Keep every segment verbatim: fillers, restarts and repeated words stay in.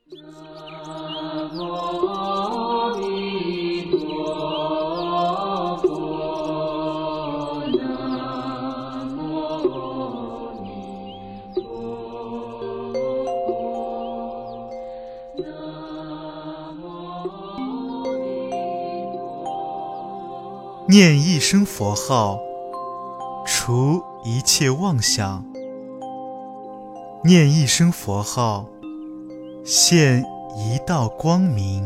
念一声佛号，除一切妄想；念一声佛号，现一道光明。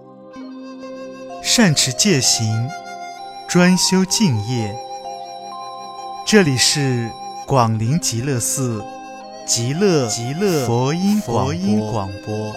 善持戒行，专修净业。这里是广陵极乐寺极乐极乐佛音佛音广播。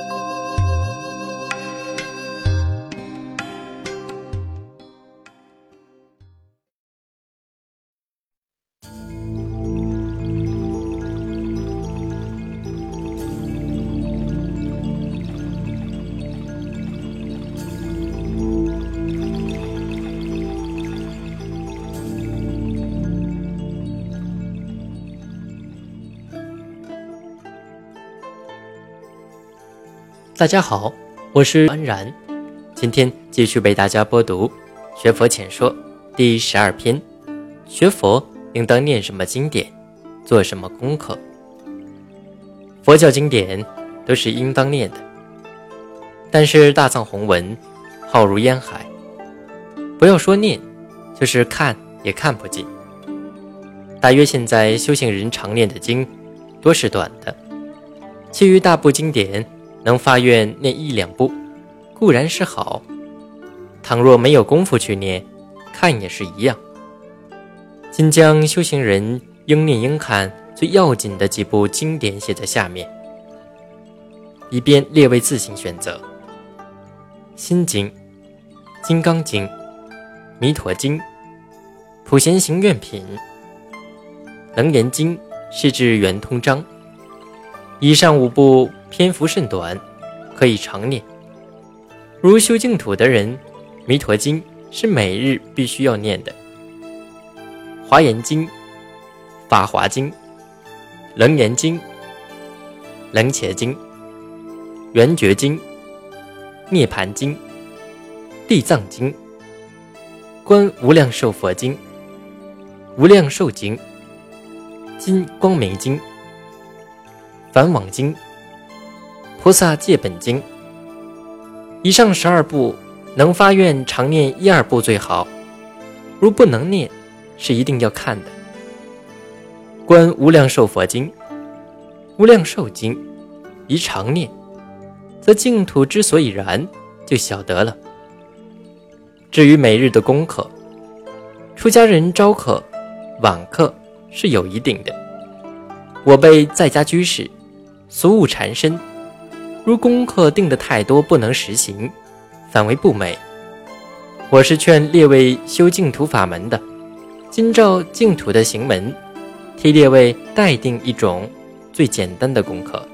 大家好，我是安然，今天继续为大家播读《学佛浅说》第十二篇。学佛应当念什么经典，做什么功课？佛教经典都是应当念的，但是大藏宏文浩如烟海，不要说念，就是看也看不尽。大约现在修行人常念的经多是短的，其余大部经典能发愿念一两部固然是好，倘若没有功夫去念，看也是一样。今将修行人应念应看最要紧的几部经典写在下面，以便列位自行选择。心经、金刚经、弥陀经、普贤行愿品、楞严经是指圆通章。以上五部篇幅甚短，可以常念。如修净土的人，弥陀经是每日必须要念的。华严经、法华经、楞严经、楞伽经、圆觉经、涅盘经、地藏经、观无量寿佛经、无量寿经、金光明经、梵网经、菩萨戒本经。以上十二部能发愿常念一二部最好，如不能念，是一定要看的。观无量寿佛经、无量寿经一常念，则净土之所以然就晓得了。至于每日的功课，出家人朝课晚课是有一定的，我辈在家居士俗务缠身，如功课定得太多不能实行，反为不美。我是劝列位修净土法门的，今照净土的行门，替列位代定一种最简单的功课。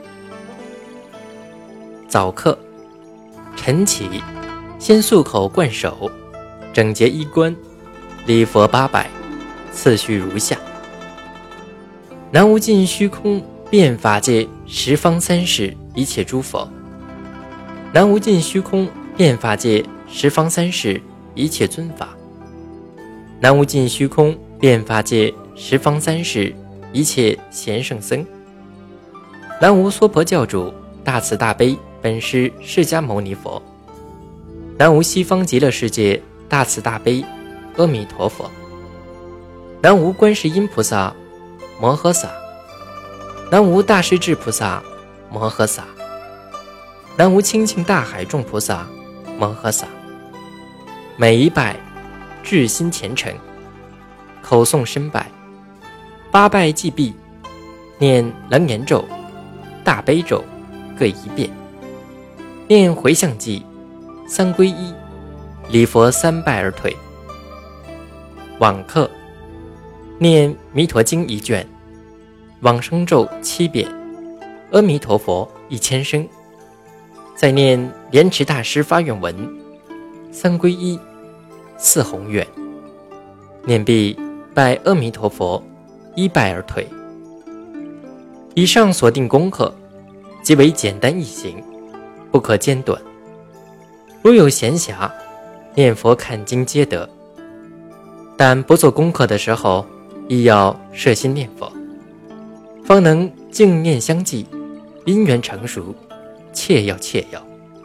早课晨起，先漱口灌手，整洁衣冠，礼佛八拜，次序如下：南无尽虚空遍法界十方三世一切诸佛，南无尽虚空遍法界十方三世一切尊法，南无尽虚空遍法界十方三世一切贤圣僧，南无娑婆教主大慈大悲本师释迦牟尼佛，南无西方极乐世界大慈大悲阿弥陀佛，南无观世音菩萨摩诃萨，南无大势至菩萨摩诃萨，南无清净大海众菩萨摩诃萨。每一拜至心虔诚，口诵深拜，八拜既毕，念楞严咒、大悲咒各一遍，念回向偈、三皈依，礼佛三拜而退。往课念弥陀经一卷，往生咒七遍，阿弥陀佛一千声，再念莲池大师发愿文、三皈依、四弘愿，念毕拜阿弥陀佛，一拜而退。以上所定功课极为简单易行， 不可间断。如有闲暇，念佛看经皆得，但不做功课的时候，亦要摄心念佛，方能静念相继，因缘成熟，切要切要。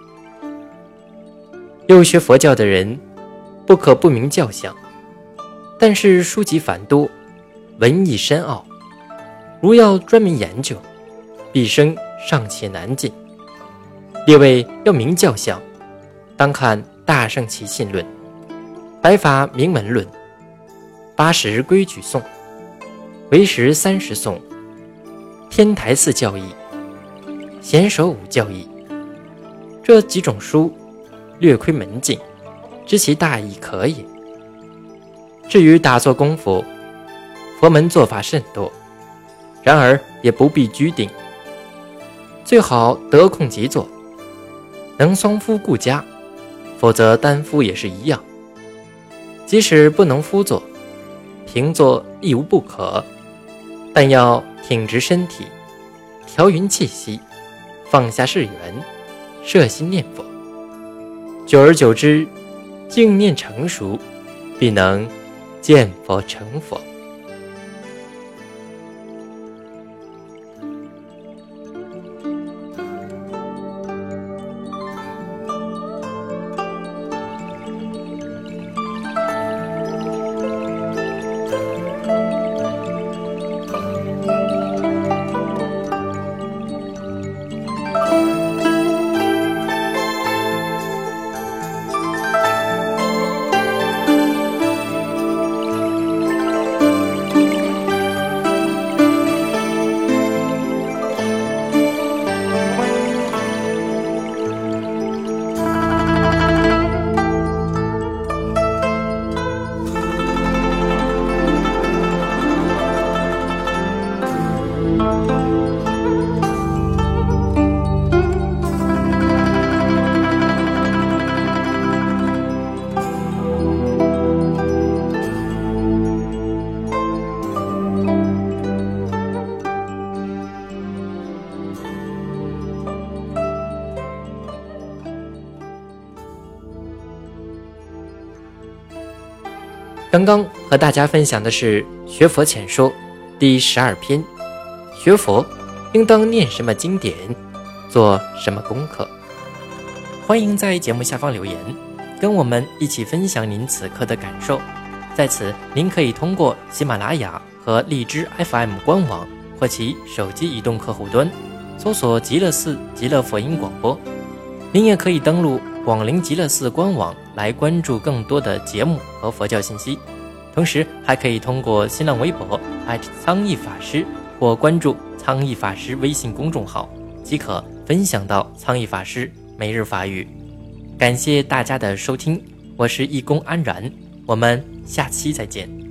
又学佛教的人，不可不明教相，但是书籍繁多，文艺深奥，如要专门研究，毕生尚且难尽。列位要明教相，当看《大圣起信论》、《白法明门论》、《八十规矩颂》、《唯识三十颂》、《天台寺教义》、《贤首五教义》这几种书，略窥门径，知其大意可也。至于打坐功夫，佛门做法甚多，然而也不必拘定，最好得空即坐，能双夫顾家，否则单夫也是一样。即使不能夫坐，平坐亦无不可，但要挺直身体，调匀气息，放下事缘，摄心念佛。久而久之，静念成熟，必能见佛成佛。刚刚和大家分享的是《学佛浅说》第十二篇，学佛应当念什么经典，做什么功课。欢迎在节目下方留言，跟我们一起分享您此刻的感受。在此，您可以通过喜马拉雅和荔枝 F M 官网或其手机移动客户端搜索极乐寺极乐佛音广播。您也可以登录广陵极乐寺官网来关注更多的节目和佛教信息，同时还可以通过新浪微博苍义法师或关注苍义法师微信公众号，即可分享到苍义法师每日法语。感谢大家的收听，我是义工安然，我们下期再见。